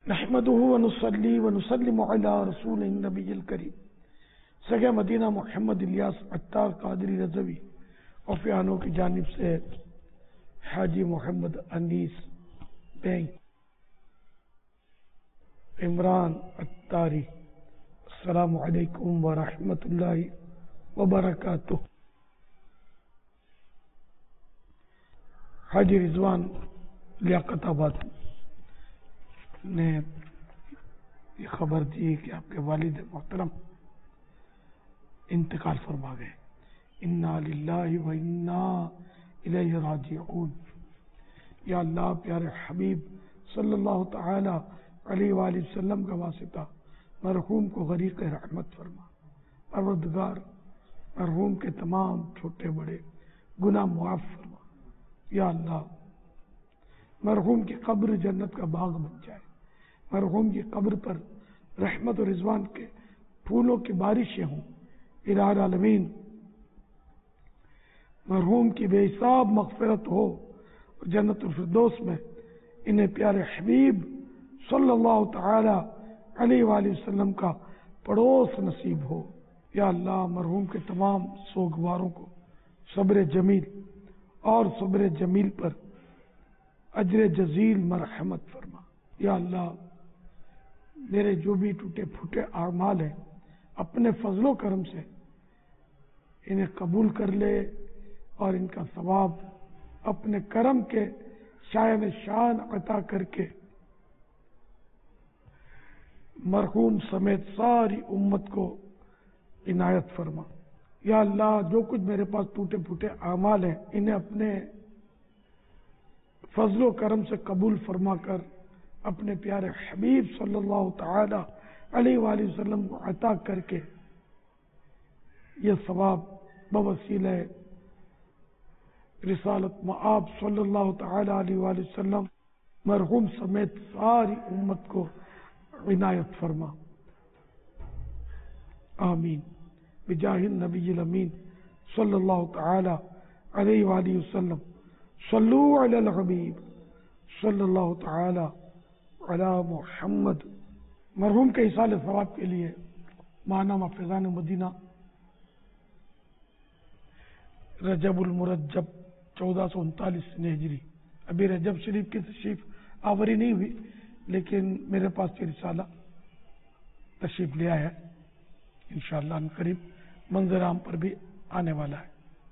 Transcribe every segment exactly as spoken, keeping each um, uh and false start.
نحمده ونصلي ونسلم على رسول النبی الکریم سگے مدینہ محمد الیاس عطار قادری رضوی اور فیانوں کی جانب سے حاجی محمد انیس بینک عمران عطاری السلام علیکم ورحمۃ اللہ وبرکاتہ۔ حاجی رضوان لیاقت آباد نے یہ خبر دی کہ آپ کے والد محترم انتقال فرما گئے۔ انا للہ و انا الیہ راجعون۔ یا اللہ پیارے حبیب صلی اللہ تعالی علیہ وآلہ وسلم کا واسطہ مرحوم کو غریق رحمت فرما۔ پروردگار مرحوم کے تمام چھوٹے بڑے گناہ معاف فرما۔ یا اللہ مرحوم کی قبر جنت کا باغ بن جائے، مرحوم کی قبر پر رحمت و رضوان کے پھولوں کی بارشیں ہوں۔ الہ العالمین مرحوم کی بے حساب مغفرت ہو اور جنت الفردوس میں انہیں پیارے حبیب صلی اللہ تعالی علیہ وآلہ وسلم کا پڑوس نصیب ہو۔ یا اللہ مرحوم کے تمام سوگواروں کو صبر جمیل اور صبر جمیل پر اجر جزیل مرحمت فرما۔ یا اللہ میرے جو بھی ٹوٹے پھوٹے اعمال ہیں اپنے فضل و کرم سے انہیں قبول کر لے اور ان کا ثواب اپنے کرم کے شایان شان عطا کر کے مرحوم سمیت ساری امت کو عنایت فرما۔ یا اللہ جو کچھ میرے پاس ٹوٹے پھوٹے اعمال ہیں انہیں اپنے فضل و کرم سے قبول فرما کر اپنے پیارے حبیب صلی اللہ تعالی علیہ وآلہ وسلم کو عطا کر کے یہ ثواب بوسیلہ رسالت مآب صلی اللہ تعالی علیہ وآلہ وسلم مرحوم سمیت ساری امت کو عنایت فرما۔ آمین بجاہ النبی الامین صلی اللہ تعالی علیہ وآلہ وسلم۔ صلو علی الحبیب صلی اللہ تعالی علی محمد۔ مرحوم کے ایصال ثواب کے لیے ماہنامہ فیضان مدینہ رجب المرجب چودہ سو انتالیس ہجری، ابھی رجب شریف کی تشریف آوری نہیں ہوئی لیکن میرے پاس یہ رسالہ تشریف لیا ہے، انشاءاللہ ان قریب منظر عام پر بھی آنے والا ہے۔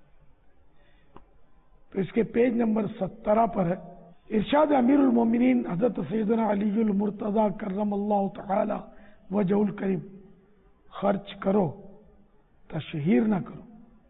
تو اس کے پیج نمبر سترہ پر ہے ارشاد امیر المومنین حضرت سیدنا علی المرتضی کرم اللہ تعالی وجہ الکریم، خرچ کرو تشہیر نہ کرو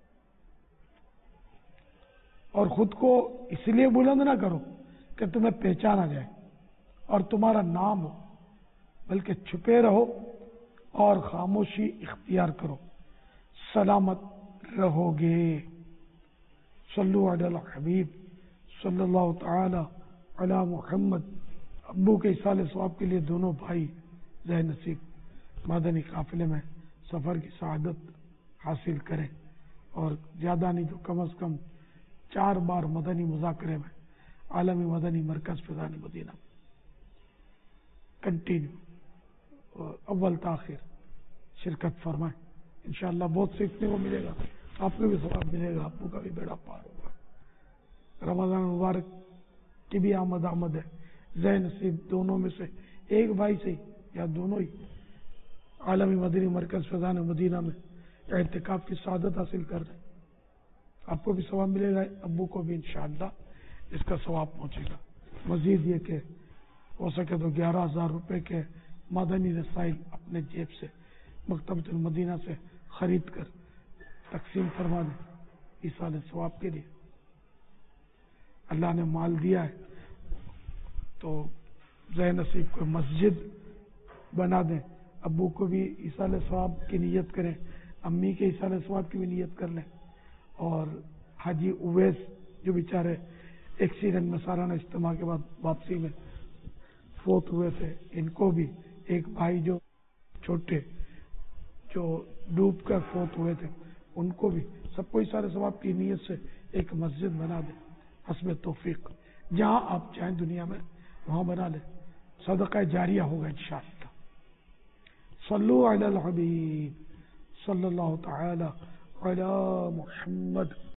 اور خود کو اس لیے بلند نہ کرو کہ تمہیں پہچانا جائے اور تمہارا نام ہو، بلکہ چھپے رہو اور خاموشی اختیار کرو، سلامت رہو گے۔ صلو علی الحبیب صلی اللہ تعالی علی محمد۔ ابو کے ایصال ثواب کے لیے دونوں بھائی ذہ نصیب مدنی قافلے میں سفر کی سعادت حاصل کریں اور زیادہ نہیں تو کم از کم چار بار مدنی مذاکرے میں عالمی مدنی مرکز فیضان مدینہ کنٹینیو اول تاخیر شرکت فرمائیں، انشاءاللہ بہت سیکھنے کو ملے گا، آپ کو بھی ثواب ملے گا، ابو کا بھی بیڑا پار ہوگا۔ رمضان مبارک کی بھی آمد آمد ہے، ذہ نصیب دونوں میں سے ایک بھائی سے یا دونوں ہی عالمی مدنی مرکز فیضان مدینہ میں اعتکاف کی سعادت حاصل کر دیں، آپ کو بھی ثواب ملے گا، ابو کو بھی انشاءاللہ اس کا ثواب پہنچے گا۔ مزید یہ کہ ہو سکے تو گیارہ ہزار روپے کے مدنی رسائل اپنے جیب سے مکتبۃ المدینہ سے خرید کر تقسیم فرما دیں ایصال ثواب کے لیے۔ اللہ نے مال دیا ہے تو ذہ نصیب کو مسجد بنا دیں، ابو کو بھی ایصال ثواب کی نیت کریں، امی کے ایصال ثواب کی بھی نیت کر لیں، اور حاجی اویس جو بیچارے ایکسیڈنٹ میں سالانہ اجتماع کے بعد واپسی میں فوت ہوئے تھے، ان کو بھی، ایک بھائی جو چھوٹے جو ڈوب کر فوت ہوئے تھے ان کو بھی، سب کو ایصال ثواب کی نیت سے ایک مسجد بنا دیں حسب توفیق، جہاں آپ چاہیں دنیا میں وہاں بنا لیں، صدقہ جاریہ ہوگا انشاءاللہ. صلو علی الحبیب صلی اللہ تعالی علی محمد.